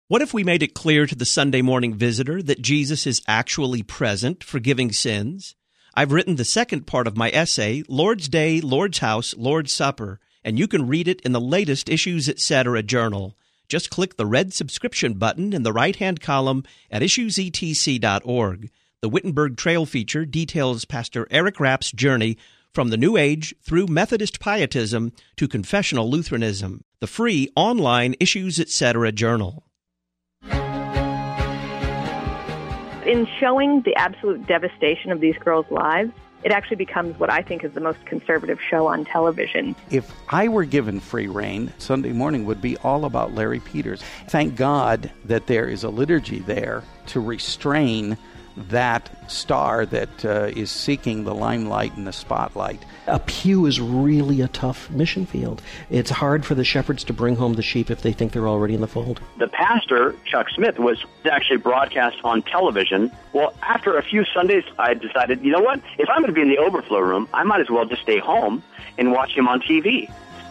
What if we made it clear to the Sunday morning visitor that Jesus is actually present, forgiving sins? I've written the second part of my essay, Lord's Day, Lord's House, Lord's Supper, and you can read it in the latest Issues Etc. journal. Just click the red subscription button in the right-hand column at issuesetc.org. The Wittenberg Trail feature details Pastor Eric Rapp's journey from the New Age through Methodist pietism to confessional Lutheranism. The free online Issues Etc. journal. In showing the absolute devastation of these girls' lives, it actually becomes what I think is the most conservative show on television. If I were given free rein, Sunday morning would be all about Larry Peters. Thank God that there is a liturgy there to restrain that star that is seeking the limelight and the spotlight. A pew is really a tough mission field. It's hard for the shepherds to bring home the sheep if they think they're already in the fold. The pastor, Chuck Smith, was actually broadcast on television. Well, after a few Sundays, I decided, you know what? If I'm going to be in the overflow room, I might as well just stay home and watch him on TV.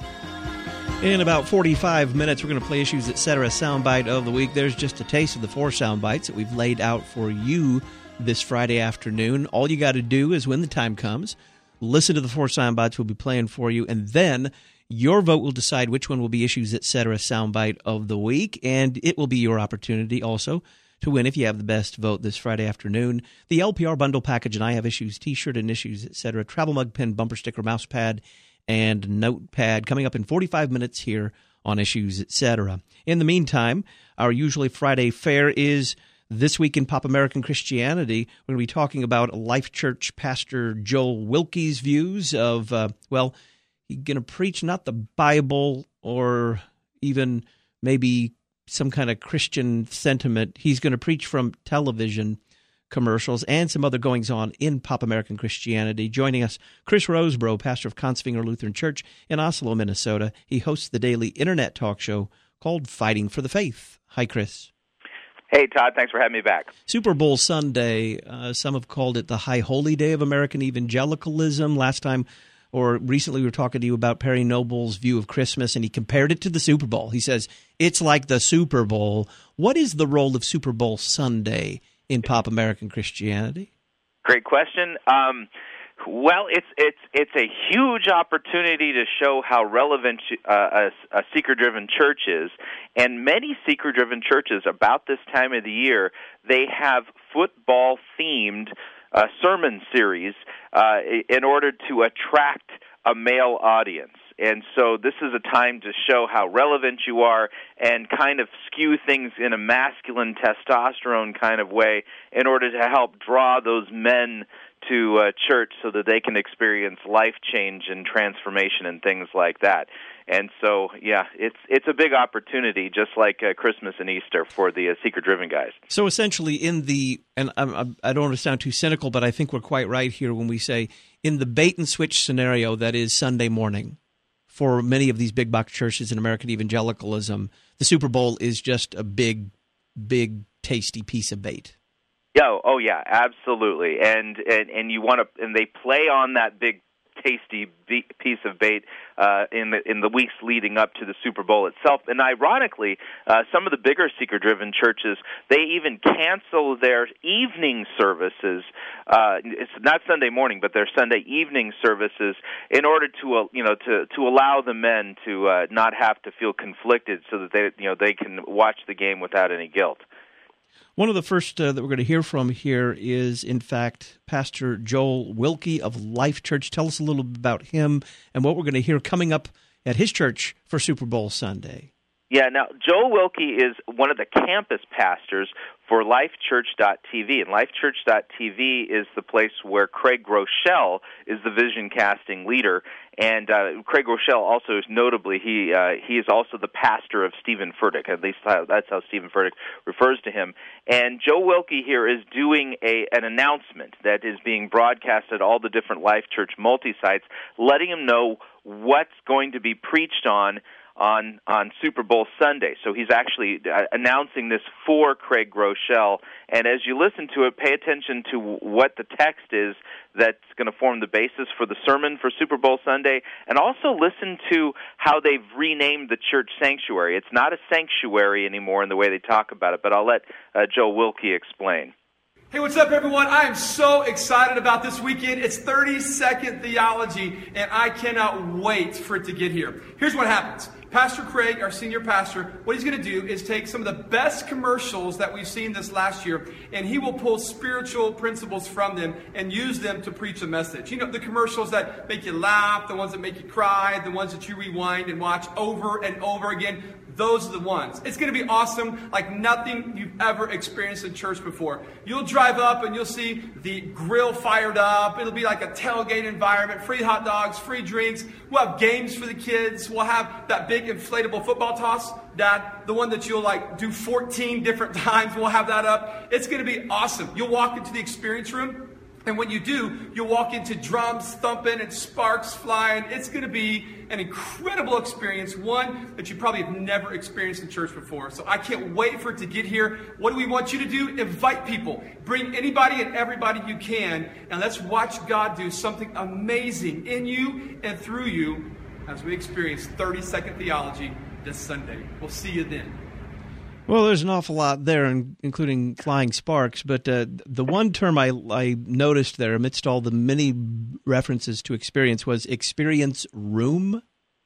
In about 45 minutes, we're going to play Issues Etc. soundbite of the week. There's just a taste of the 4 soundbites that we've laid out for you this Friday afternoon. All you got to do is, when the time comes, listen to the 4 soundbites we'll be playing for you, and then your vote will decide which one will be Issues Etc. soundbite of the week, and it will be your opportunity also to win if you have the best vote this Friday afternoon. The LPR bundle package, and I Have Issues t-shirt and Issues Etc. travel mug, pen, bumper sticker, mouse pad, and notepad coming up in 45 minutes here on Issues Etc. In the meantime, our usually Friday fare is This Week in Pop American Christianity. We're going to be talking about Life Church Pastor Joel Wilke's views of, he's going to preach not the Bible or even maybe some kind of Christian sentiment. He's going to preach from television commercials and some other goings-on in Pop American Christianity. Joining us, Chris Rosebrough, pastor of Kongsvinger Lutheran Church in Oslo, Minnesota. He hosts the daily internet talk show called Fighting for the Faith. Hi, Chris. Hey, Todd. Thanks for having me back. Super Bowl Sunday. Some have called it the High Holy Day of American evangelicalism. Last time, or recently, we were talking to you about Perry Noble's view of Christmas, and he compared it to the Super Bowl. He says, it's like the Super Bowl. What is the role of Super Bowl Sunday in Pop American Christianity? Great question. Well, it's a huge opportunity to show how relevant a seeker-driven church is, and many seeker-driven churches about this time of the year, they have football-themed sermon series in order to attract a male audience. And so this is a time to show how relevant you are and kind of skew things in a masculine testosterone kind of way in order to help draw those men to church so that they can experience life change and transformation and things like that. And so, yeah, it's a big opportunity, just like Christmas and Easter for the seeker-driven guys. So essentially and I don't want to sound too cynical, but I think we're quite right here when we say in the bait-and-switch scenario that is Sunday morning, for many of these big box churches in American evangelicalism, the Super Bowl is just a big, tasty piece of bait. Yeah, oh yeah, absolutely. And you want to, and they play on that big tasty piece of bait in the weeks leading up to the Super Bowl itself. And ironically, some of the bigger seeker-driven churches, they even cancel their evening services. It's not Sunday morning, but their Sunday evening services in order to allow the men to not have to feel conflicted, so that they can watch the game without any guilt. One of the first that we're going to hear from here is, in fact, Pastor Joel Wilke of Life Church. Tell us a little bit about him and what we're going to hear coming up at his church for Super Bowl Sunday. Yeah, now, Joel Wilke is one of the campus pastors for LifeChurch.tv, and LifeChurch.tv is the place where Craig Groeschel is the vision casting leader, and Craig Groeschel also is notably, he is also the pastor of Stephen Furtick, at least that's how Stephen Furtick refers to him. And Joe Wilke here is doing an announcement that is being broadcast at all the different Life Church multi-sites, letting him know what's going to be preached on on Super Bowl Sunday. So he's actually announcing this for Craig Groeschel. And as you listen to it, pay attention to what the text is that's going to form the basis for the sermon for Super Bowl Sunday, and also listen to how they've renamed the church sanctuary. It's not a sanctuary anymore in the way they talk about it, but I'll let Joe Wilkie explain. Hey, what's up, everyone? I am so excited about this weekend. It's 30-second theology, and I cannot wait for it to get here. Here's what happens. Pastor Craig, our senior pastor, what he's going to do is take some of the best commercials that we've seen this last year, and he will pull spiritual principles from them and use them to preach a message. You know, the commercials that make you laugh, the ones that make you cry, the ones that you rewind and watch over and over again. Those are the ones. It's going to be awesome, like nothing you've ever experienced in church before. You'll drive up and you'll see the grill fired up. It'll be like a tailgate environment, free hot dogs, free drinks. We'll have games for the kids. We'll have that big inflatable football toss, Dad, the one that you'll like do 14 different times. We'll have that up. It's going to be awesome. You'll walk into the experience room, and when you do, you'll walk into drums thumping and sparks flying. It's going to be an incredible experience, one that you probably have never experienced in church before. So I can't wait for it to get here. What do we want you to do? Invite people. Bring anybody and everybody you can, and let's watch God do something amazing in you and through you as we experience 30-second theology this Sunday. We'll see you then. Well, there's an awful lot there, including flying sparks, but the one term I noticed there amidst all the many references to experience was experience room.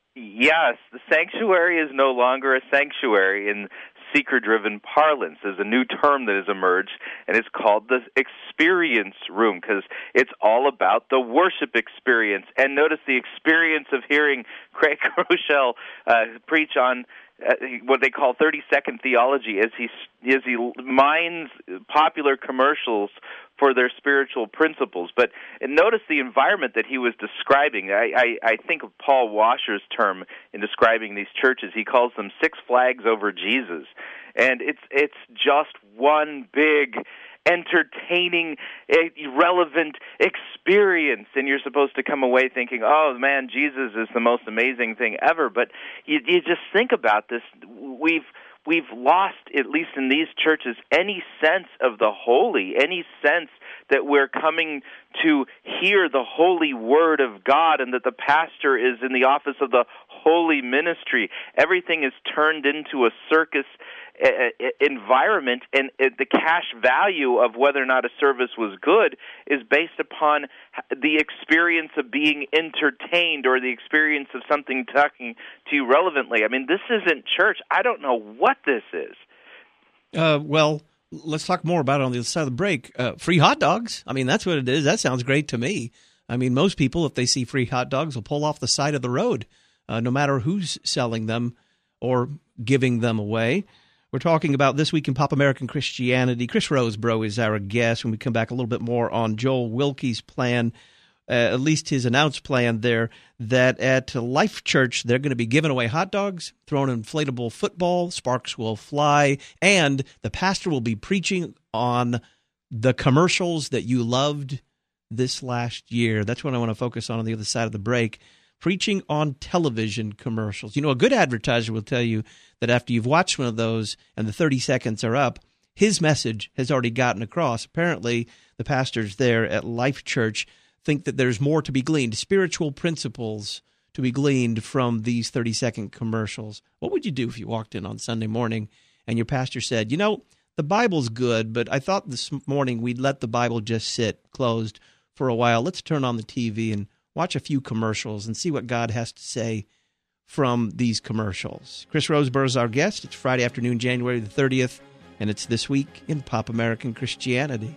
Yes, the sanctuary is no longer a sanctuary in seeker-driven parlance. There's a new term that has emerged, and it's called the experience room, because it's all about the worship experience. And notice the experience of hearing Craig Groeschel preach on what they call 30-second theology as he mines popular commercials for their spiritual principles. But notice the environment that he was describing. I think of Paul Washer's term in describing these churches. He calls them Six Flags Over Jesus. And it's just one big entertaining, relevant experience, and you're supposed to come away thinking, oh man, Jesus is the most amazing thing ever. But you just think about this. We've lost, at least in these churches, any sense of the holy, any sense that we're coming to hear the holy word of God and that the pastor is in the office of the holy ministry. Everything is turned into a circus environment, and the cash value of whether or not a service was good is based upon the experience of being entertained or the experience of something talking to you relevantly. I mean, this isn't church. I don't know what this is. Well, let's talk more about it on the other side of the break. Free hot dogs. I mean, that's what it is. That sounds great to me. I mean, most people, if they see free hot dogs, will pull off the side of the road, no matter who's selling them or giving them away. We're talking about This Week in Pop American Christianity. Chris Rosebrough is our guest. When we come back, a little bit more on Joel Wilkie's plan, at least his announced plan there, that at Life Church, they're going to be giving away hot dogs, throwing an inflatable football, sparks will fly, and the pastor will be preaching on the commercials that you loved this last year. That's what I want to focus on the other side of the break. Preaching on television commercials. You know, a good advertiser will tell you that after you've watched one of those and the 30 seconds are up, his message has already gotten across. Apparently, the pastors there at Life Church think that there's more to be gleaned, spiritual principles to be gleaned from these 30-second commercials. What would you do if you walked in on Sunday morning and your pastor said, you know, the Bible's good, but I thought this morning we'd let the Bible just sit closed for a while. Let's turn on the TV and watch a few commercials and see what God has to say from these commercials. Chris Rosebrough is our guest. It's Friday afternoon, January the 30th, and it's This Week in Pop American Christianity.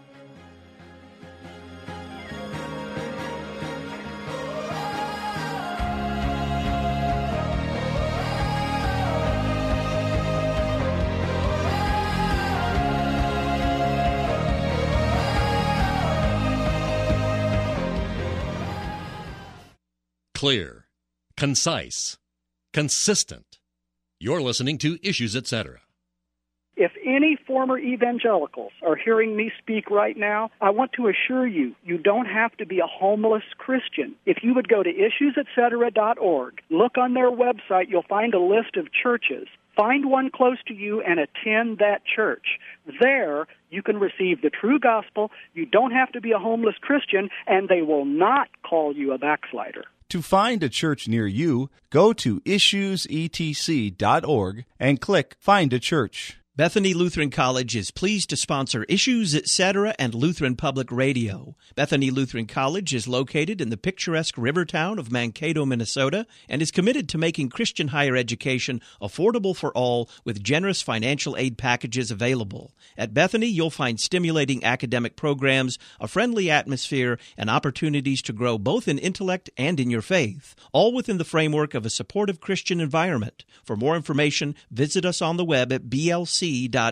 Clear, concise, consistent. You're listening to Issues Etc. If any former evangelicals are hearing me speak right now, I want to assure you, you don't have to be a homeless Christian. If you would go to issuesetc.org, look on their website, you'll find a list of churches. Find one close to you and attend that church. There, you can receive the true gospel. You don't have to be a homeless Christian, and they will not call you a backslider. To find a church near you, go to issuesetc.org and click Find a Church. Bethany Lutheran College is pleased to sponsor Issues Etc. and Lutheran Public Radio. Bethany Lutheran College is located in the picturesque river town of Mankato, Minnesota, and is committed to making Christian higher education affordable for all with generous financial aid packages available. At Bethany, you'll find stimulating academic programs, a friendly atmosphere, and opportunities to grow both in intellect and in your faith, all within the framework of a supportive Christian environment. For more information, visit us on the web at blc.edu.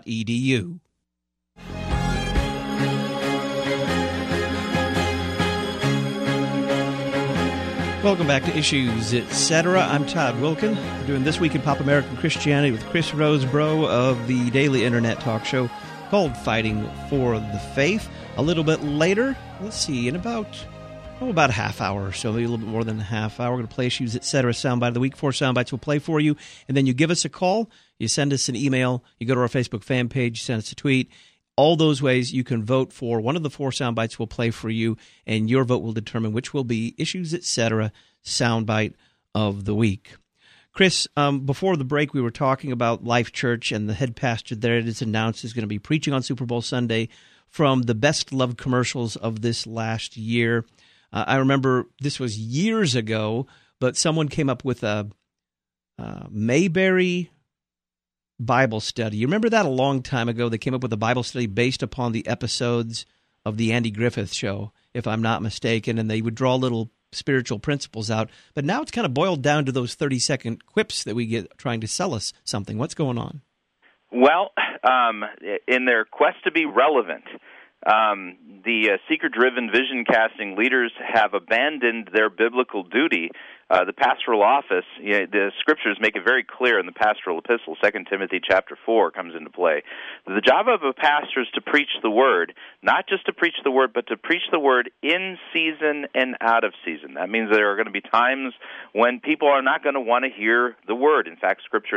Welcome back to Issues Etc. I'm Todd Wilkin. We're doing This Week in Pop American Christianity with Chris Rosebrough of the daily internet talk show called Fighting for the Faith. A little bit later, let's see, in about a half hour or so, maybe a little bit more than a half hour, we're going to play Issues Etc. Soundbite of the Week. 4 soundbites we'll play for you, and then you give us a call, you send us an email, you go to our Facebook fan page, send us a tweet. All those ways you can vote for one of the 4 soundbites we'll play for you, and your vote will determine which will be Issues Etc. Soundbite of the Week. Chris, before the break, we were talking about Life Church, and the head pastor there, it is announced, is going to be preaching on Super Bowl Sunday from the best-loved commercials of this last year. I remember this was years ago, but someone came up with a Mayberry Bible study. You remember that a long time ago? They came up with a Bible study based upon the episodes of the Andy Griffith Show, if I'm not mistaken, and they would draw little spiritual principles out. But now it's kind of boiled down to those 30-second quips that we get trying to sell us something. What's going on? Well, in their quest to be relevant, the seeker-driven vision-casting leaders have abandoned their biblical duty. The pastoral office, the Scriptures make it very clear in the pastoral epistle, 2 Timothy chapter 4 comes into play. The job of a pastor is to preach the Word, not just to preach the Word, but to preach the Word in season and out of season. That means there are going to be times when people are not going to want to hear the Word. In fact, Scripture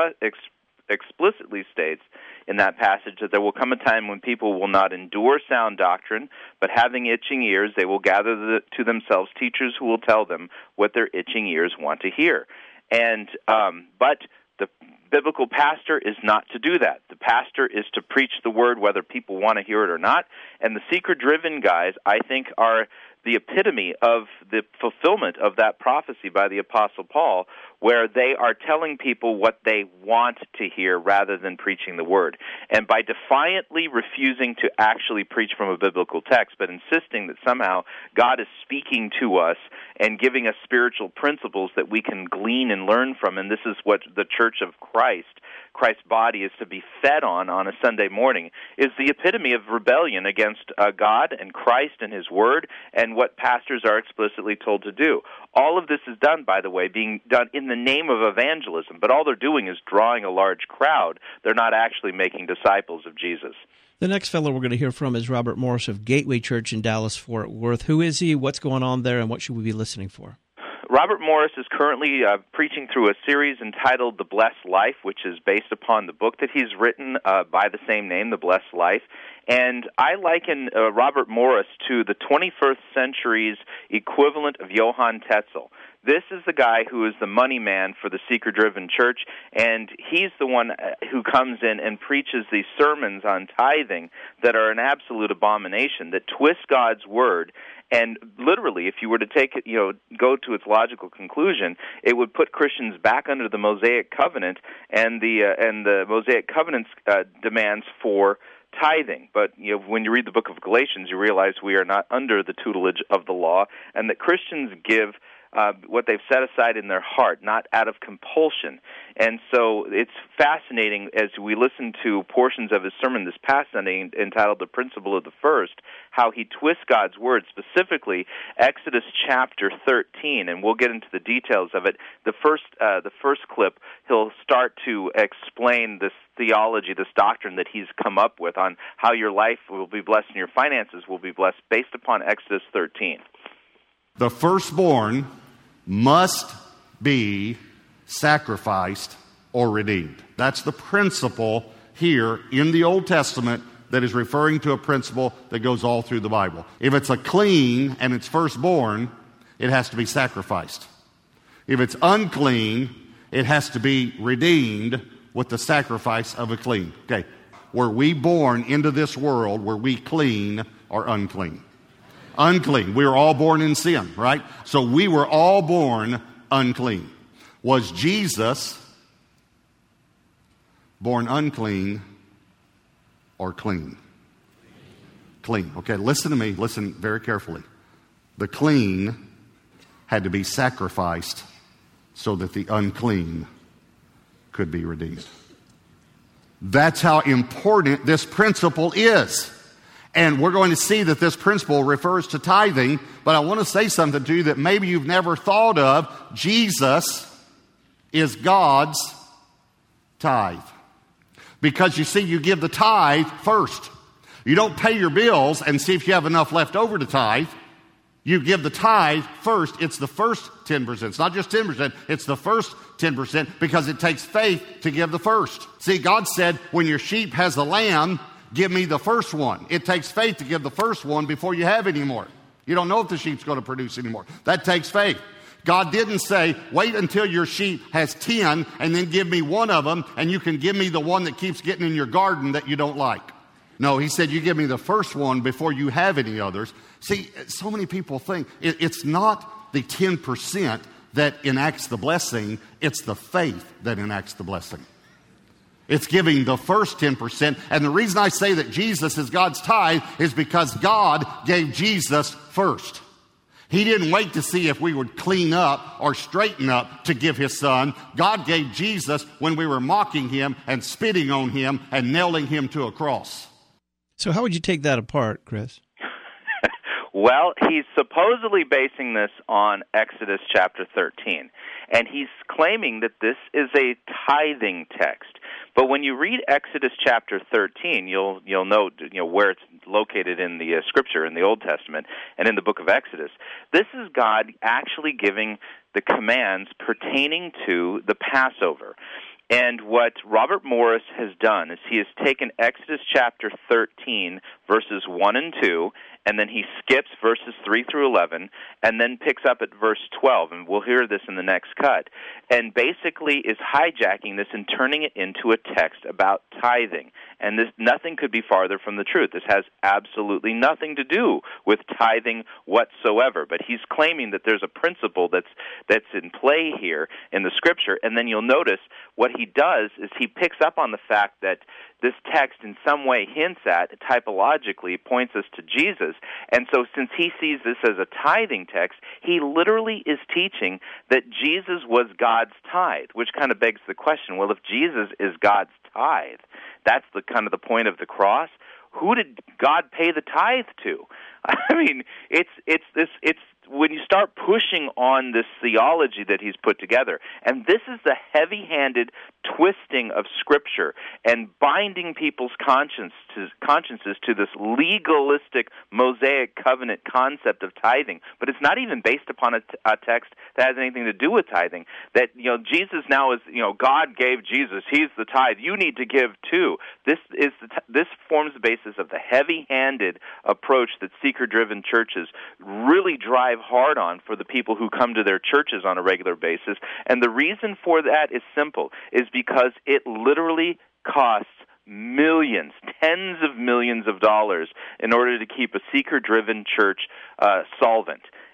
explicitly states in that passage that there will come a time when people will not endure sound doctrine, but having itching ears, they will gather to themselves teachers who will tell them what their itching ears want to hear. And but the biblical pastor is not to do that. The pastor is to preach the word whether people want to hear it or not. And the seeker-driven guys, I think, are the epitome of the fulfillment of that prophecy by the Apostle Paul, where they are telling people what they want to hear rather than preaching the word. And by defiantly refusing to actually preach from a biblical text, but insisting that somehow God is speaking to us and giving us spiritual principles that we can glean and learn from, and this is what the Church of Christ's body is to be fed on a Sunday morning, is the epitome of rebellion against God and Christ and His Word and what pastors are explicitly told to do. All of this is done, by the way, being done in the name of evangelism, but all they're doing is drawing a large crowd. They're not actually making disciples of Jesus. The next fellow we're going to hear from is Robert Morris of Gateway Church in Dallas-Fort Worth. Who is he? What's going on there, and what should we be listening for? Robert Morris is currently preaching through a series entitled The Blessed Life, which is based upon the book that he's written by the same name, The Blessed Life. And I liken Robert Morris to the 21st century's equivalent of Johann Tetzel. This is the guy who is the money man for the seeker-driven church, and he's the one who comes in and preaches these sermons on tithing that are an absolute abomination, that twist God's word. And literally, if you were to take it, go to its logical conclusion, it would put Christians back under the Mosaic Covenant and the Mosaic Covenant's demands for tithing. But when you read the book of Galatians, you realize we are not under the tutelage of the law, and that Christians give what they've set aside in their heart, not out of compulsion. And so it's fascinating as we listen to portions of his sermon this past Sunday entitled The Principle of the First, how he twists God's Word, specifically Exodus chapter 13, and we'll get into the details of it. The first clip, he'll start to explain this theology, this doctrine that he's come up with on how your life will be blessed and your finances will be blessed based upon Exodus 13. The firstborn must be sacrificed or redeemed. That's the principle here in the Old Testament that is referring to a principle that goes all through the Bible. If it's a clean and it's firstborn, it has to be sacrificed. If it's unclean, it has to be redeemed with the sacrifice of a clean. Okay, were we born into this world, were we clean or unclean? Unclean. We were all born in sin, right? So we were all born unclean. Was Jesus born unclean or clean? Clean. Okay, listen to me. Listen very carefully. The clean had to be sacrificed so that the unclean could be redeemed. That's how important this principle is. And we're going to see that this principle refers to tithing, but I want to say something to you that maybe you've never thought of. Jesus is God's tithe. Because you see, you give the tithe first. You don't pay your bills and see if you have enough left over to tithe. You give the tithe first. It's the first 10%. It's not just 10%. It's the first 10% because it takes faith to give the first. See, God said, when your sheep has a lamb, give me the first one. It takes faith to give the first one before you have any more. You don't know if the sheep's going to produce anymore. That takes faith. God didn't say, wait until your sheep has 10 and then give me one of them and you can give me the one that keeps getting in your garden that you don't like. No, he said, you give me the first one before you have any others. See, so many people think it's not the 10% that enacts the blessing, it's the faith that enacts the blessing. It's giving the first 10%. And the reason I say that Jesus is God's tithe is because God gave Jesus first. He didn't wait to see if we would clean up or straighten up to give his son. God gave Jesus when we were mocking him and spitting on him and nailing him to a cross. So how would you take that apart, Chris? Well, he's supposedly basing this on Exodus chapter 13, and he's claiming that this is a tithing text. But when you read Exodus chapter 13, you'll note where it's located in the Scripture in the Old Testament and in the book of Exodus. This is God actually giving the commands pertaining to the Passover. And what Robert Morris has done is he has taken Exodus chapter 13, verses 1 and 2, and then he skips verses 3 through 11, and then picks up at verse 12, and we'll hear this in the next cut, and basically is hijacking this and turning it into a text about tithing. And this, nothing could be farther from the truth. This has absolutely nothing to do with tithing whatsoever. But he's claiming that there's a principle that's in play here in the Scripture. And then you'll notice what he does is he picks up on the fact that this text in some way hints at, typologically, points us to Jesus. And so since he sees this as a tithing text, he literally is teaching that Jesus was God's tithe, which kind of begs the question, well, if Jesus is God's tithe, that's the kind of the point of the cross. Who did God pay the tithe to? I mean, it's when you start pushing on this theology that he's put together, and this is the heavy-handed twisting of Scripture and binding people's consciences to this legalistic Mosaic covenant concept of tithing. But it's not even based upon a text that has anything to do with tithing. That Jesus now is God gave Jesus. He's the tithe. You need to give too. This forms the basis of the heavy-handed approach that seeker-driven churches really drive hard on for the people who come to their churches on a regular basis. And the reason for that is simple, is because it literally costs millions, tens of millions of dollars in order to keep a seeker-driven church solvent.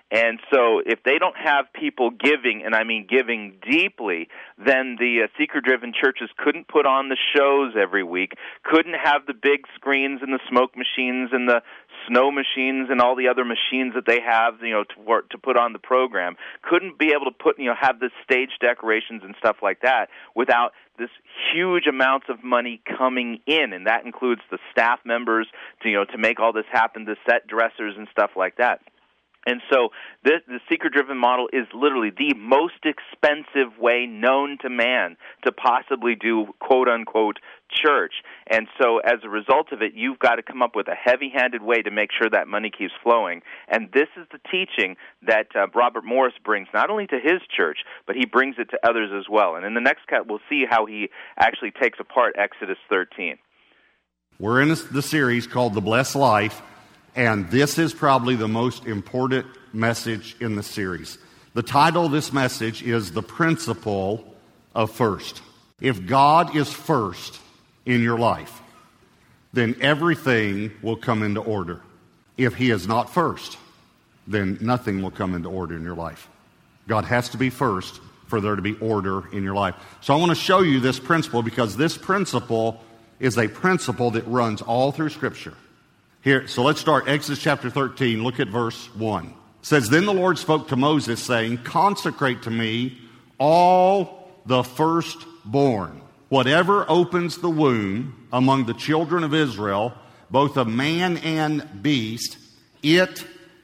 And so if they don't have people giving, and I mean giving deeply, then the seeker-driven churches couldn't put on the shows every week, couldn't have the big screens and the smoke machines and the snow machines and all the other machines that they have, to put on the program, couldn't be able to have the stage decorations and stuff like that without this huge amounts of money coming in, and that includes the staff members to make all this happen, the set dressers and stuff like that. And so the seeker-driven model is literally the most expensive way known to man to possibly do quote-unquote church. And so as a result of it, you've got to come up with a heavy-handed way to make sure that money keeps flowing. And this is the teaching that Robert Morris brings not only to his church, but he brings it to others as well. And in the next cut, we'll see how he actually takes apart Exodus 13. We're in the series called The Blessed Life, and this is probably the most important message in the series. The title of this message is The Principle of First. If God is first in your life, then everything will come into order. If He is not first, then nothing will come into order in your life. God has to be first for there to be order in your life. So I want to show you this principle, because this principle is a principle that runs all through Scripture. Here, so let's start Exodus chapter 13. Look at verse 1. It says, Then the Lord spoke to Moses, saying, Consecrate to me all the firstborn, whatever opens the womb among the children of Israel, both of man and beast, it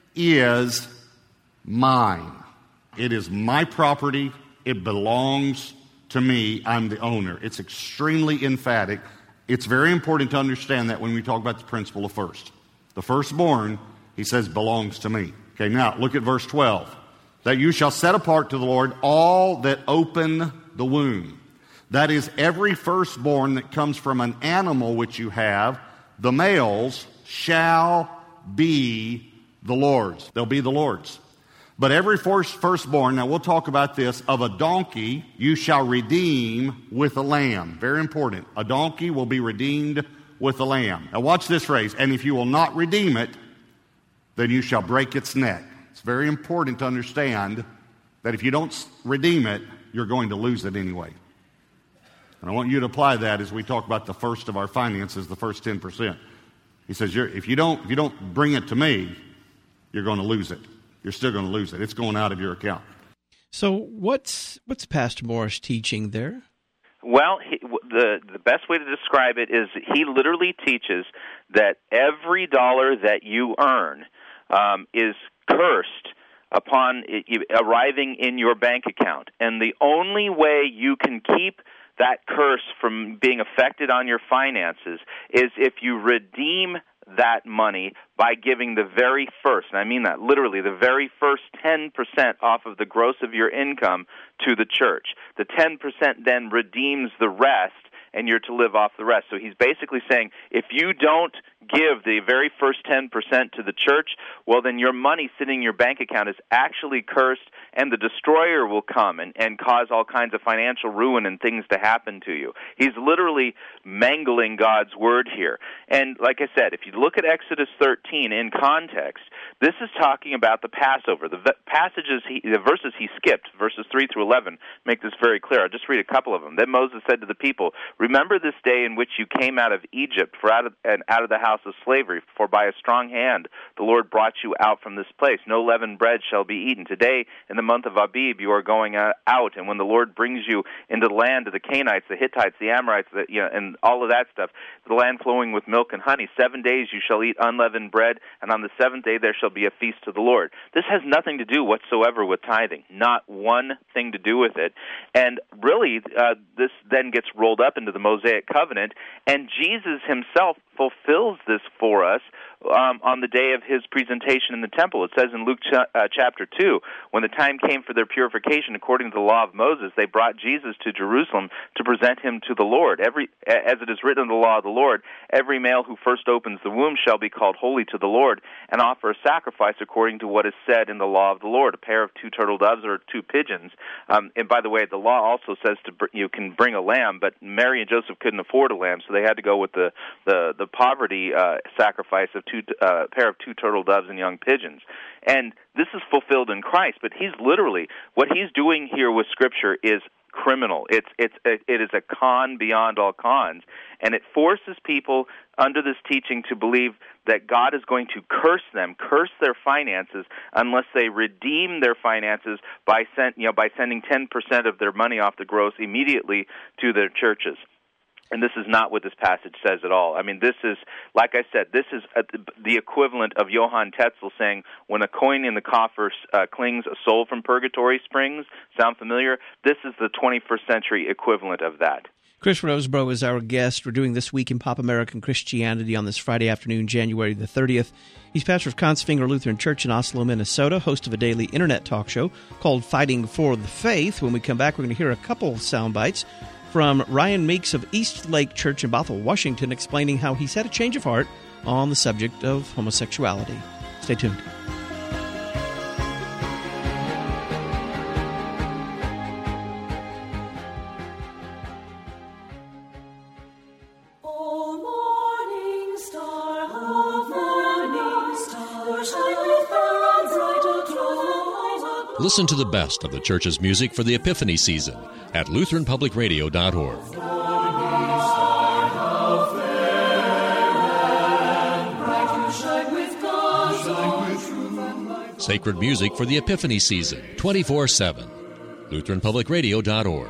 is mine. It is my property. It belongs to me. I'm the owner. It's extremely emphatic. It's very important to understand that when we talk about the principle of first. The firstborn, he says, belongs to me. Okay, now look at verse 12. That you shall set apart to the Lord all that open the womb. That is, every firstborn that comes from an animal which you have, the males shall be the Lord's. They'll be the Lord's. But every firstborn, now we'll talk about this, of a donkey you shall redeem with a lamb. Very important. A donkey will be redeemed with a lamb. Now watch this phrase. And if you will not redeem it, then you shall break its neck. It's very important to understand that if you don't redeem it, you're going to lose it anyway. And I want you to apply that as we talk about the first of our finances, the first 10%. He says, if you don't bring it to me, you're going to lose it. You're still going to lose it. It's going out of your account. So what's Pastor Morris teaching there? Well, the best way to describe it is he literally teaches that every dollar that you earn is cursed upon arriving in your bank account. And the only way you can keep that curse from being affected on your finances is if you redeem that money by giving the very first, and I mean that literally, the very first 10% off of the gross of your income to the church. The 10% then redeems the rest, and you're to live off the rest. So he's basically saying, if you don't give the very first 10% to the church, well, then your money sitting in your bank account is actually cursed, and the destroyer will come and cause all kinds of financial ruin and things to happen to you. He's literally mangling God's word here. And like I said, if you look at Exodus 13 in context, this is talking about the Passover. The verses he skipped, verses 3 through 11, make this very clear. I'll just read a couple of them. Then Moses said to the people, Remember this day in which you came out of Egypt, out of the house of slavery, for by a strong hand the Lord brought you out from this place. No leavened bread shall be eaten. Today, in the month of Abib, you are going out, and when the Lord brings you into the land of the Canaanites, the Hittites, the Amorites, and all of that stuff, the land flowing with milk and honey, 7 days you shall eat unleavened bread, and on the seventh day there shall be a feast to the Lord. This has nothing to do whatsoever with tithing. Not one thing to do with it. And really, this then gets rolled up into the Mosaic covenant, and Jesus himself fulfills this for us on the day of his presentation in the temple. It says in Luke chapter 2, when the time came for their purification according to the law of Moses, they brought Jesus to Jerusalem to present him to the Lord. As it is written in the law of the Lord, every male who first opens the womb shall be called holy to the Lord, and offer a sacrifice according to what is said in the law of the Lord, a pair of 2 turtle doves or 2 pigeons. And by the way, the law also says you can bring a lamb, but Mary and Joseph couldn't afford a lamb, so they had to go with the the poverty sacrifice of a pair of 2 turtle doves and young pigeons. And this is fulfilled in Christ, but he's literally, what he's doing here with Scripture is criminal. It is a con beyond all cons, and it forces people under this teaching to believe that God is going to curse their finances, unless they redeem their finances by sending 10% of their money off the gross immediately to their churches. And this is not what this passage says at all. I mean, this is, like I said, this is the equivalent of Johann Tetzel saying, when a coin in the coffer clings, a soul from purgatory springs. Sound familiar? This is the 21st century equivalent of that. Chris Rosebrough is our guest. We're doing This Week in Pop American Christianity on this Friday afternoon, January the 30th. He's pastor of Kongsvinger Lutheran Church in Oslo, Minnesota, host of a daily internet talk show called Fighting for the Faith. When we come back, we're going to hear a couple of sound bites from Ryan Meeks of East Lake Church in Bothell, Washington, explaining how he's had a change of heart on the subject of homosexuality. Stay tuned. Listen to the best of the church's music for the Epiphany season at LutheranPublicRadio.org. Sacred music for the Epiphany season, 24/7. LutheranPublicRadio.org.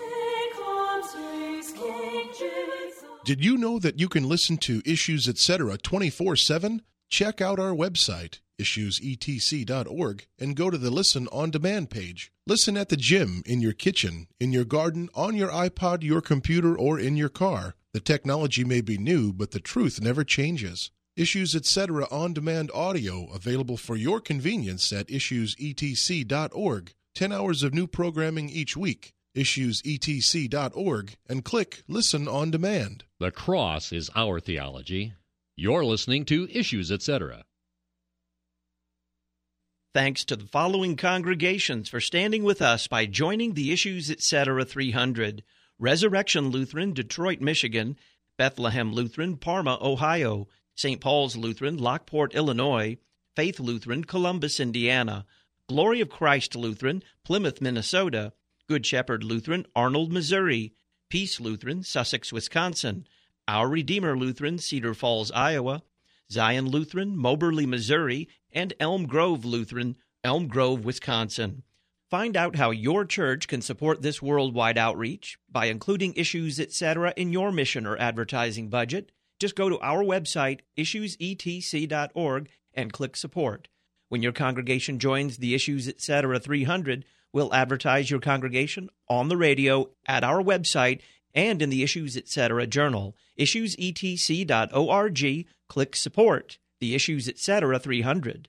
Did you know that you can listen to Issues Etc. 24/7? Check out our website, issuesetc.org, and go to the Listen on Demand page. Listen at the gym, in your kitchen, in your garden, on your iPod, your computer, or in your car. The technology may be new, but the truth never changes. Issues Etc. On Demand audio available for your convenience at issuesetc.org. 10 hours of new programming each week. Issuesetc.org, and click Listen on Demand. The cross is our theology. You're listening to Issues Etc. Thanks to the following congregations for standing with us by joining the Issues Etc. 300. Resurrection Lutheran, Detroit, Michigan; Bethlehem Lutheran, Parma, Ohio; St. Paul's Lutheran, Lockport, Illinois; Faith Lutheran, Columbus, Indiana; Glory of Christ Lutheran, Plymouth, Minnesota; Good Shepherd Lutheran, Arnold, Missouri; Peace Lutheran, Sussex, Wisconsin; Our Redeemer Lutheran, Cedar Falls, Iowa; Zion Lutheran, Moberly, Missouri; and Elm Grove Lutheran, Elm Grove, Wisconsin. Find out how your church can support this worldwide outreach by including Issues Etc. in your mission or advertising budget. Just go to our website, issuesetc.org, and click Support. When your congregation joins the Issues Etc. 300, we'll advertise your congregation on the radio, at our website, and in the Issues Etc. journal. issuesetc.org, click Support. The Issues Etc. 300.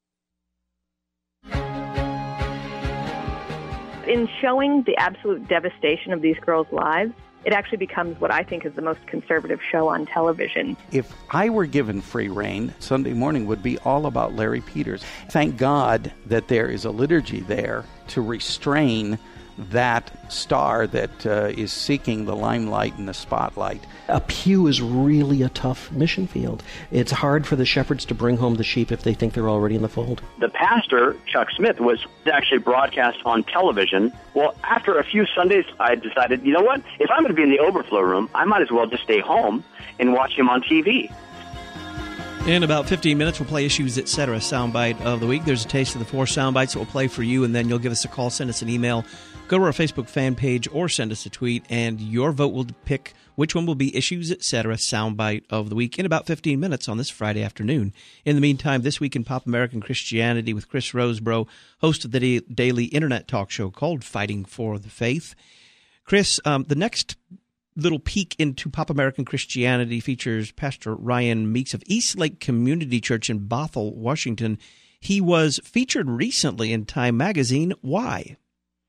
In showing the absolute devastation of these girls' lives, it actually becomes what I think is the most conservative show on television. If I were given free reign, Sunday morning would be all about Larry Peters. Thank God that there is a liturgy there to restrain that star that is seeking the limelight and the spotlight. A pew is really a tough mission field. It's hard for the shepherds to bring home the sheep if they think they're already in the fold. The pastor, Chuck Smith, was actually broadcast on television. Well, after a few Sundays, I decided, you know what? If I'm going to be in the overflow room, I might as well just stay home and watch him on TV. In about 15 minutes, we'll play Issues Etc. soundbite of the week. There's a taste of the 4 soundbites that we'll play for you, and then you'll give us a call, send us an email, go to our Facebook fan page, or send us a tweet, and your vote will pick which one will be Issues Etc. soundbite of the week in about 15 minutes on this Friday afternoon. In the meantime, This Week in Pop American Christianity with Chris Rosebrough, host of the daily internet talk show called Fighting for the Faith. Chris, the next little peek into Pop American Christianity features Pastor Ryan Meeks of East Lake Community Church in Bothell, Washington. He was featured recently in Time magazine. Why?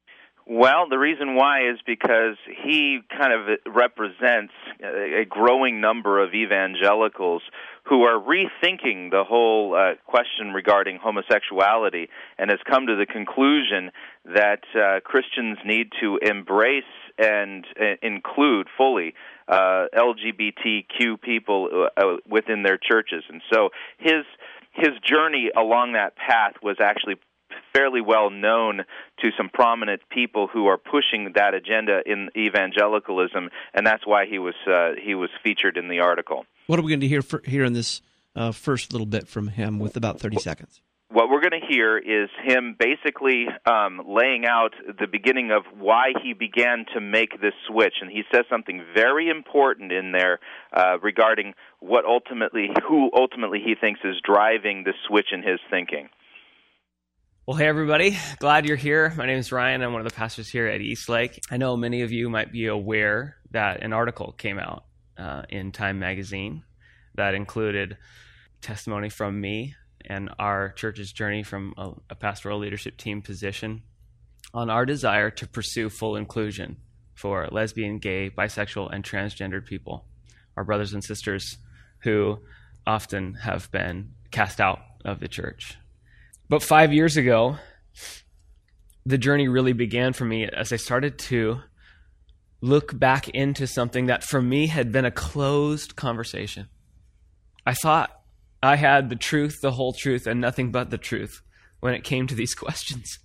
Well, the reason why is because he kind of represents a growing number of evangelicals who are rethinking the whole question regarding homosexuality and has come to the conclusion that Christians need to embrace and include fully LGBTQ people within their churches. And so his journey along that path was actually fairly well known to some prominent people who are pushing that agenda in evangelicalism, and that's why he was featured in the article. What are we going to hear in this first little bit from him with about 30 seconds? What we're going to hear is him basically laying out the beginning of why he began to make this switch, and he says something very important in there regarding who ultimately he thinks is driving the switch in his thinking. Well, hey, everybody. Glad you're here. My name is Ryan. I'm one of the pastors here at Eastlake. I know many of you might be aware that an article came out in Time magazine that included testimony from me and our church's journey from a pastoral leadership team position on our desire to pursue full inclusion for lesbian, gay, bisexual, and transgendered people, our brothers and sisters who often have been cast out of the church. But 5 years ago, the journey really began for me as I started to look back into something that for me had been a closed conversation. I thought I had the truth, the whole truth, and nothing but the truth when it came to these questions.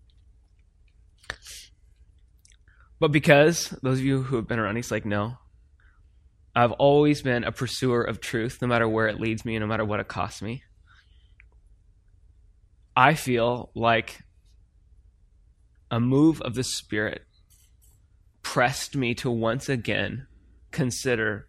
But because those of you who have been around Eastlake know, I've always been a pursuer of truth, no matter where it leads me and no matter what it costs me. I feel like a move of the Spirit pressed me to once again consider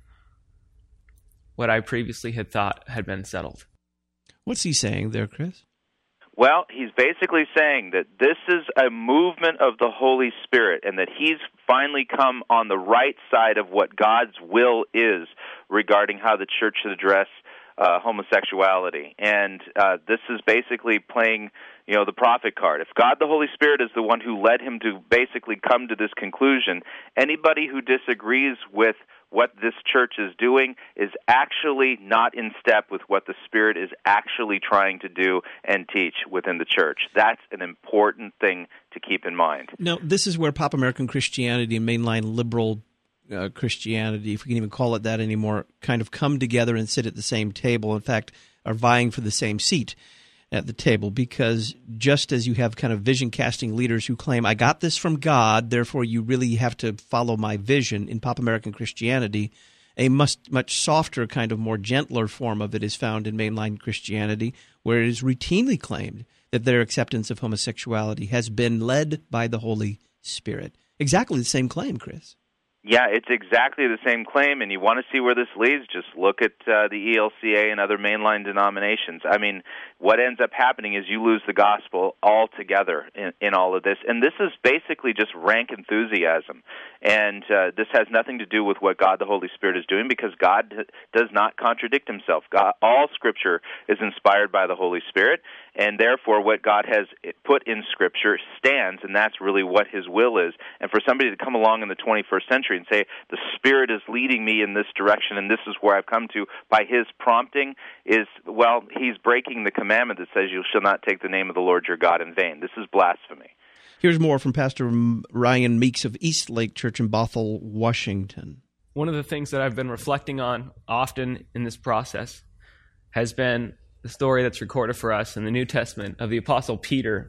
what I previously had thought had been settled. What's he saying there, Chris? Well, he's basically saying that this is a movement of the Holy Spirit and that he's finally come on the right side of what God's will is regarding how the church should address homosexuality. And this is basically playing, the prophet card. If God the Holy Spirit is the one who led him to basically come to this conclusion, anybody who disagrees with what this church is doing is actually not in step with what the Spirit is actually trying to do and teach within the church. That's an important thing to keep in mind. Now, this is where Pop American Christianity and mainline liberal Christianity, if we can even call it that anymore, kind of come together and sit at the same table. In fact, are vying for the same seat at the table, because just as you have kind of vision-casting leaders who claim, I got this from God, therefore you really have to follow my vision, in Pop American Christianity, a much softer, kind of more gentler form of it is found in mainline Christianity, where it is routinely claimed that their acceptance of homosexuality has been led by the Holy Spirit. Exactly the same claim, Chris. Yeah, it's exactly the same claim, and you want to see where this leads, just look at the ELCA and other mainline denominations. I mean, what ends up happening is you lose the gospel altogether in all of this, and this is basically just rank enthusiasm, and this has nothing to do with what God the Holy Spirit is doing, because God does not contradict himself. All Scripture is inspired by the Holy Spirit, and therefore what God has put in Scripture stands, and that's really what his will is. And for somebody to come along in the 21st century and say, the Spirit is leading me in this direction, and this is where I've come to by his prompting, is, well, he's breaking the commandment that says you shall not take the name of the Lord your God in vain. This is blasphemy. Here's more from Pastor Ryan Meeks of Eastlake Church in Bothell, Washington. One of the things that I've been reflecting on often in this process has been the story that's recorded for us in the New Testament of the Apostle Peter,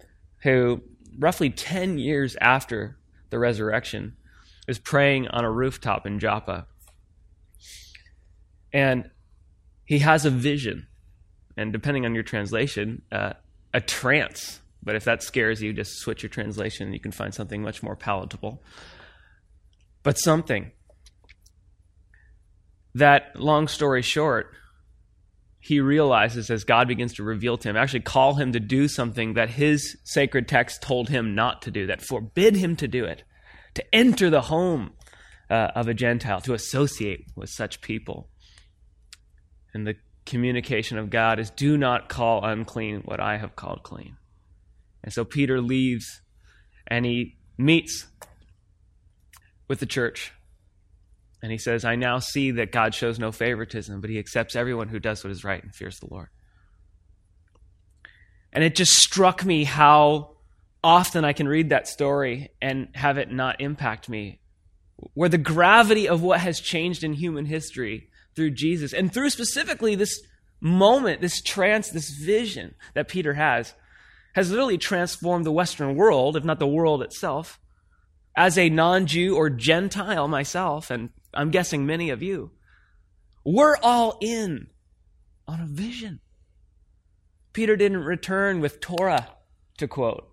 who roughly 10 years after the resurrection is praying on a rooftop in Joppa. And he has a vision, and depending on your translation, a trance. But if that scares you, just switch your translation and you can find something much more palatable. But something that, long story short, he realizes as God begins to reveal to him, actually call him to do something that his sacred text told him not to do, that forbid him to do it, to enter the home of a Gentile, to associate with such people. And the communication of God is, do not call unclean what I have called clean. And so Peter leaves, and he meets with the church. And he says, I now see that God shows no favoritism, but he accepts everyone who does what is right and fears the Lord. And it just struck me how often I can read that story and have it not impact me, where the gravity of what has changed in human history through Jesus, and through specifically this moment, this trance, this vision that Peter has literally transformed the Western world, if not the world itself. As a non-Jew or Gentile myself, and I'm guessing many of you, we're all in on a vision. Peter didn't return with Torah to quote.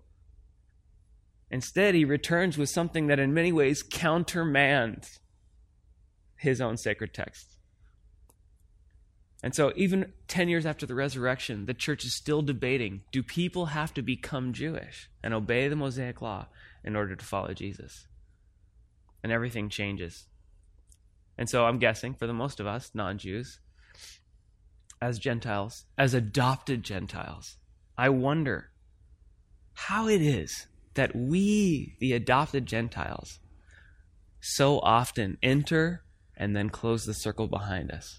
Instead, he returns with something that in many ways countermands his own sacred texts. And so even 10 years after the resurrection, the church is still debating, do people have to become Jewish and obey the Mosaic law in order to follow Jesus? And everything changes. And so I'm guessing for the most of us, non-Jews, as Gentiles, as adopted Gentiles, I wonder how it is that we, the adopted Gentiles, so often enter and then close the circle behind us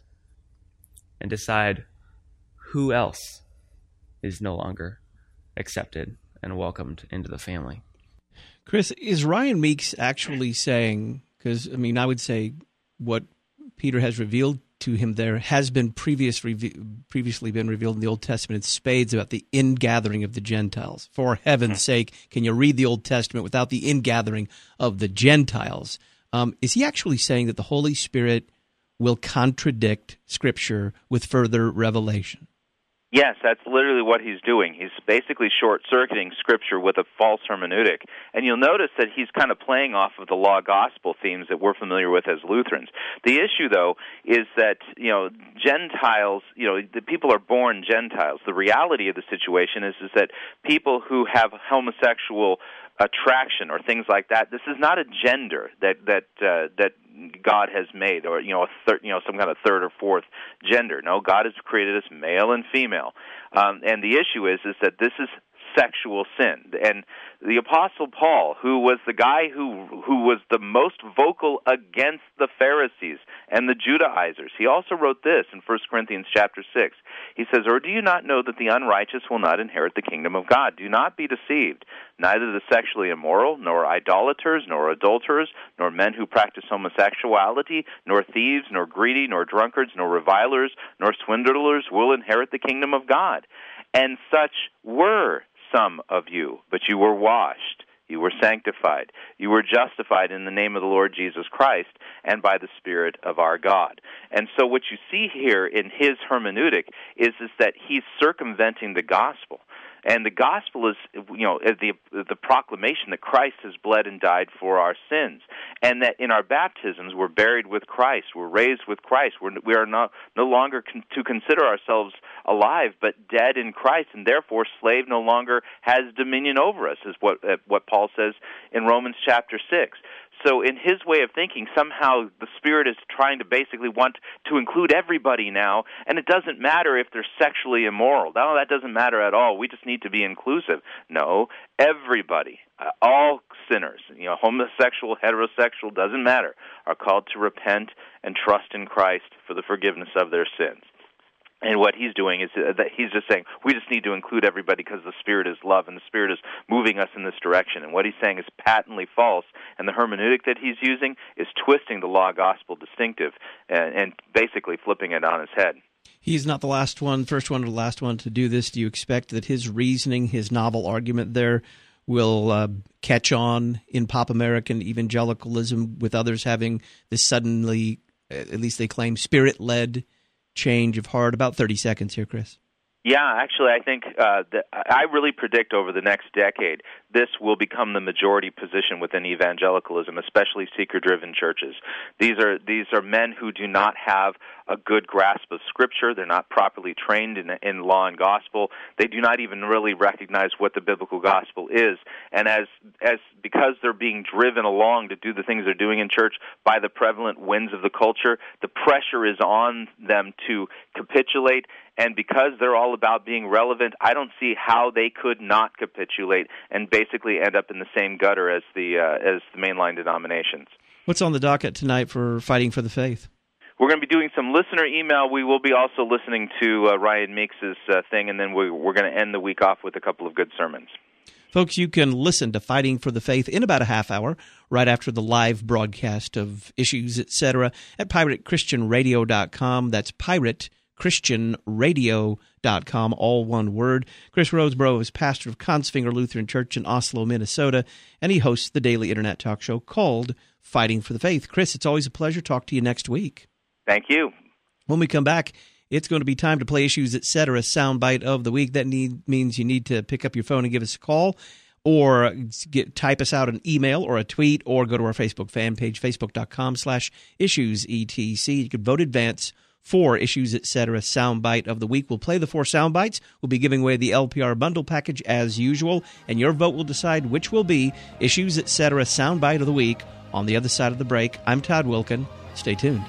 and decide who else is no longer accepted and welcomed into the family. Chris, is Ryan Meeks actually saying, because, I would say what Peter has revealed to him there has been previously been revealed in the Old Testament in spades about the ingathering of the Gentiles. For heaven's sake, can you read the Old Testament without the ingathering of the Gentiles? Is he actually saying that the Holy Spirit will contradict Scripture with further revelation? Yes, that's literally what he's doing. He's basically short-circuiting Scripture with a false hermeneutic. And you'll notice that he's kind of playing off of the law-gospel themes that we're familiar with as Lutherans. The issue, though, is that, Gentiles, the people are born Gentiles. The reality of the situation is that people who have homosexual attraction or things like that, this is not a gender that God has made, or some kind of third or fourth gender. No, God has created us male and female, and the issue is that this is sexual sin. And the Apostle Paul, who was the guy who was the most vocal against the Pharisees and the Judaizers, he also wrote this in 1 Corinthians chapter 6. He says, "Or do you not know that the unrighteous will not inherit the kingdom of God? Do not be deceived. Neither the sexually immoral, nor idolaters, nor adulterers, nor men who practice homosexuality, nor thieves, nor greedy, nor drunkards, nor revilers, nor swindlers will inherit the kingdom of God. And such were some of you, but you were washed, you were sanctified, you were justified in the name of the Lord Jesus Christ and by the Spirit of our God." And so what you see here in his hermeneutic is that he's circumventing the gospel. And the gospel is, the proclamation that Christ has bled and died for our sins, and that in our baptisms we're buried with Christ, we're raised with Christ. We are no longer to consider ourselves alive, but dead in Christ, and therefore slave no longer has dominion over us, is what Paul says in Romans chapter 6. So in his way of thinking, somehow the Spirit is trying to basically want to include everybody now, and it doesn't matter if they're sexually immoral. No, that doesn't matter at all. We just need to be inclusive. No, everybody, all sinners, homosexual, heterosexual, doesn't matter, are called to repent and trust in Christ for the forgiveness of their sins. And what he's doing is that he's just saying, we just need to include everybody because the Spirit is love and the Spirit is moving us in this direction. And what he's saying is patently false, and the hermeneutic that he's using is twisting the law-gospel distinctive and basically flipping it on its head. He's not the first one or the last one to do this. Do you expect that his reasoning, his novel argument there, will catch on in pop American evangelicalism, with others having this suddenly, at least they claim, Spirit-led change of heart? About 30 seconds here, Chris. Yeah, actually, I think that I really predict over the next decade this will become the majority position within evangelicalism, especially seeker-driven churches. These are men who do not have a good grasp of Scripture. They're not properly trained in law and gospel. They do not even really recognize what the biblical gospel is. And because they're being driven along to do the things they're doing in church by the prevalent winds of the culture, the pressure is on them to capitulate And because they're all about being relevant, I don't see how they could not capitulate and basically end up in the same gutter as the mainline denominations. What's on the docket tonight for Fighting for the Faith? We're going to be doing some listener email. We will be also listening to Ryan Meeks' thing, and then we're going to end the week off with a couple of good sermons. Folks, you can listen to Fighting for the Faith in about a half hour right after the live broadcast of Issues, etc. at piratechristianradio.com. That's piratechristianradio.com, all one word. Chris Roseborough is pastor of Consfinger Lutheran Church in Oslo, Minnesota, and he hosts the daily internet talk show called Fighting for the Faith. Chris, it's always a pleasure. Talk to you next week. Thank you. When we come back, it's going to be time to play Issues, etc. soundbite of the week. That means you need to pick up your phone and give us a call, or type us out an email or a tweet, or go to our Facebook fan page, facebook.com/issuesetc. You can vote advance for Issues, etc. soundbite of the week. We'll play the 4 soundbites. We'll be giving away the LPR bundle package as usual, and your vote will decide which will be Issues, etc. soundbite of the week. On the other side of the break, I'm Todd Wilkin. Stay tuned.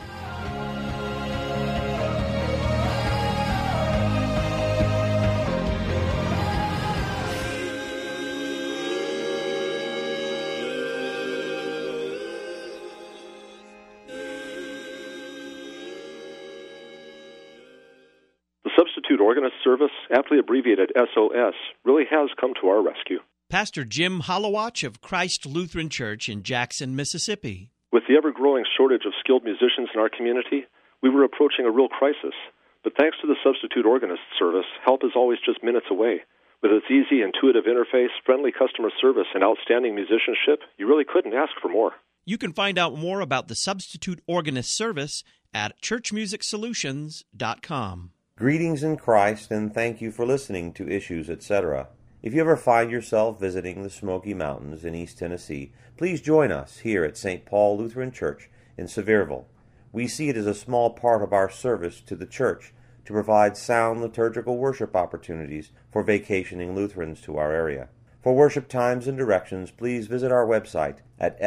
Substitute Organist Service, aptly abbreviated SOS, really has come to our rescue. Pastor Jim Holowach of Christ Lutheran Church in Jackson, Mississippi. With the ever-growing shortage of skilled musicians in our community, we were approaching a real crisis. But thanks to the Substitute Organist Service, help is always just minutes away. With its easy, intuitive interface, friendly customer service, and outstanding musicianship, you really couldn't ask for more. You can find out more about the Substitute Organist Service at churchmusicsolutions.com. Greetings in Christ, and thank you for listening to Issues, etc. If you ever find yourself visiting the Smoky Mountains in East Tennessee, please join us here at St. Paul Lutheran Church in Sevierville. We see it as a small part of our service to the church to provide sound liturgical worship opportunities for vacationing Lutherans to our area. For worship times and directions, please visit our website at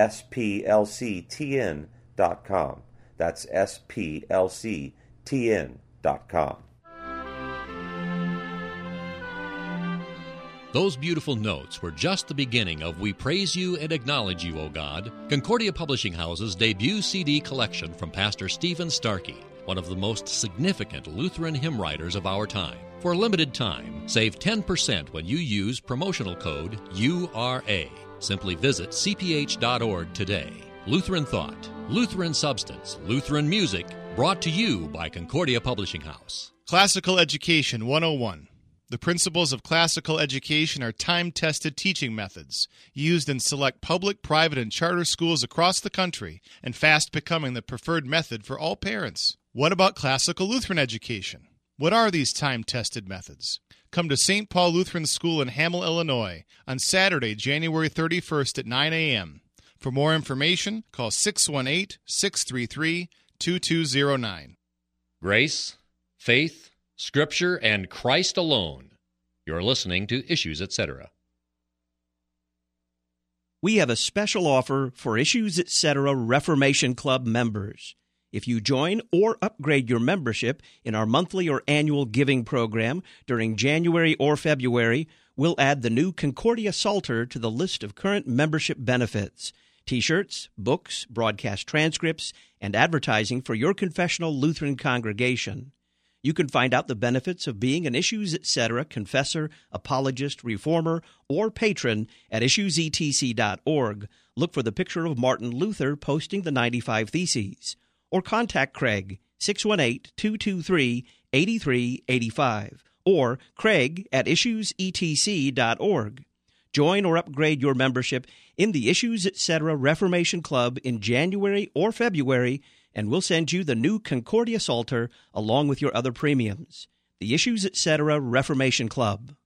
splctn.com. That's splctn.com. Those beautiful notes were just the beginning of We Praise You and Acknowledge You, O God, Concordia Publishing House's debut CD collection from Pastor Stephen Starkey, one of the most significant Lutheran hymn writers of our time. For a limited time, save 10% when you use promotional code URA. Simply visit cph.org today. Lutheran Thought, Lutheran Substance, Lutheran Music, brought to you by Concordia Publishing House. Classical Education 101. The principles of classical education are time-tested teaching methods used in select public, private, and charter schools across the country and fast becoming the preferred method for all parents. What about classical Lutheran education? What are these time-tested methods? Come to St. Paul Lutheran School in Hamel, Illinois on Saturday, January 31st at 9 a.m. For more information, call 618-633-2209. Grace, faith, Scripture, and Christ alone. You're listening to Issues, etc. We have a special offer for Issues, etc. Reformation Club members. If you join or upgrade your membership in our monthly or annual giving program during January or February, we'll add the new Concordia Psalter to the list of current membership benefits: T-shirts, books, broadcast transcripts, and advertising for your confessional Lutheran congregation. You can find out the benefits of being an Issues, etc. confessor, apologist, reformer, or patron at issuesetc.org. Look for the picture of Martin Luther posting the 95 Theses. Or contact Craig, 618-223-8385, or Craig at issuesetc.org. Join or upgrade your membership in the Issues, etc. Reformation Club in January or February, and we'll send you the new Concordia Psalter along with your other premiums. The Issues, etc. Reformation Club.